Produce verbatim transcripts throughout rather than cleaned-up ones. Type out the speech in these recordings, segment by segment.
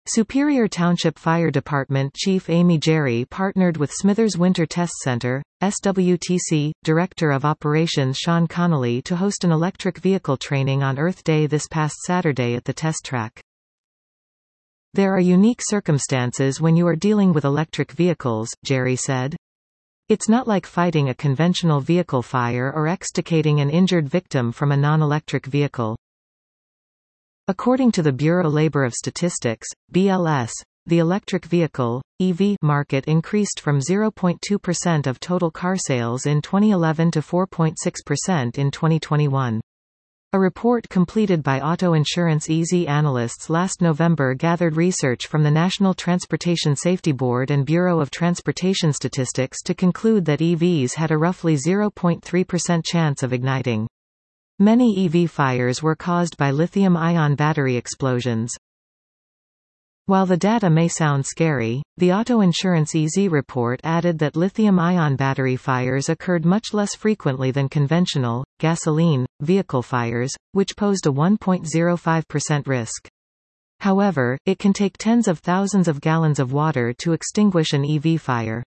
Superior Township Fire Department Chief Amy Jerry partnered with Smithers Winter Test Center, S W T C, Director of Operations Sean Connolly to host an electric vehicle training on Earth Day this past Saturday at the test track. There are unique circumstances when you are dealing with electric vehicles, Jerry said. It's not like fighting a conventional vehicle fire or extricating an injured victim from a non-electric vehicle. According to the Bureau of Labor of Statistics, B L S, the electric vehicle, E V, market increased from zero point two percent of total car sales in twenty eleven to four point six percent in twenty twenty-one. A report completed by auto insurance E Z analysts last November gathered research from the National Transportation Safety Board and Bureau of Transportation Statistics to conclude that E Vs had a roughly zero point three percent chance of igniting. Many E V fires were caused by lithium-ion battery explosions. While the data may sound scary, the Auto Insurance E Z report added that lithium-ion battery fires occurred much less frequently than conventional, gasoline, vehicle fires, which posed a one point zero five percent risk. However, it can take tens of thousands of gallons of water to extinguish an E V fire.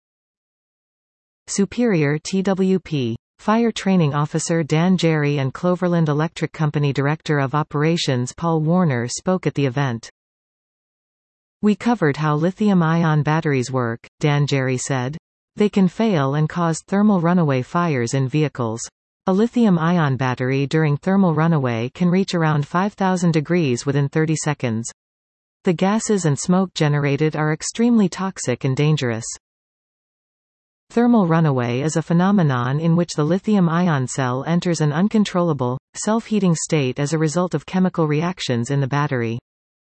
Superior T W P Fire Training Officer Dan Jerry and Cloverland Electric Company Director of Operations Paul Warner spoke at the event. We covered how lithium-ion batteries work, Dan Jerry said. They can fail and cause thermal runaway fires in vehicles. A lithium-ion battery during thermal runaway can reach around five thousand degrees within thirty seconds. The gases and smoke generated are extremely toxic and dangerous. Thermal runaway is a phenomenon in which the lithium-ion cell enters an uncontrollable, self-heating state as a result of chemical reactions in the battery.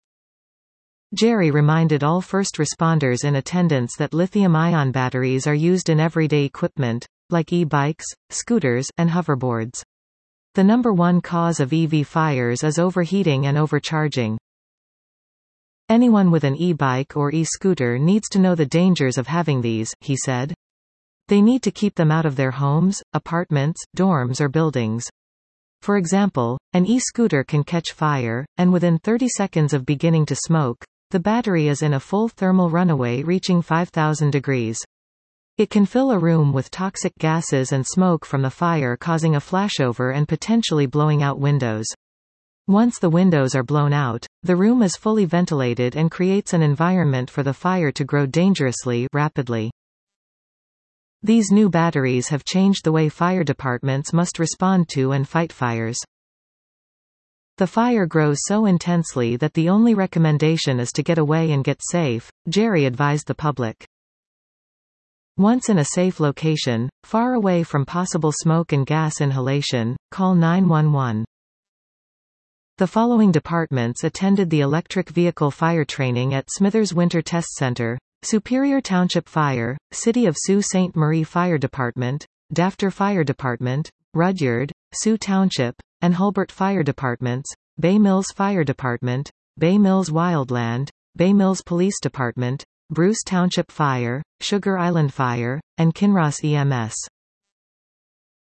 Jerry reminded all first responders in attendance that lithium-ion batteries are used in everyday equipment, like e-bikes, scooters, and hoverboards. The number one cause of E V fires is overheating and overcharging. Anyone with an e-bike or e-scooter needs to know the dangers of having these, he said. They need to keep them out of their homes, apartments, dorms or buildings. For example, an e-scooter can catch fire, and within thirty seconds of beginning to smoke, the battery is in a full thermal runaway reaching five thousand degrees. It can fill a room with toxic gases and smoke from the fire, causing a flashover and potentially blowing out windows. Once the windows are blown out, the room is fully ventilated and creates an environment for the fire to grow dangerously rapidly. These new batteries have changed the way fire departments must respond to and fight fires. The fire grows so intensely that the only recommendation is to get away and get safe, Jerry advised the public. Once in a safe location, far away from possible smoke and gas inhalation, call nine one one. The following departments attended the electric vehicle fire training at Smithers Winter Test Center: Superior Township Fire, City of Sault Ste. Marie Fire Department, Dafter Fire Department, Rudyard, Sault Township, and Hulbert Fire Departments, Bay Mills Fire Department, Bay Mills Wildland, Bay Mills Police Department, Bruce Township Fire, Sugar Island Fire, and Kinross E M S.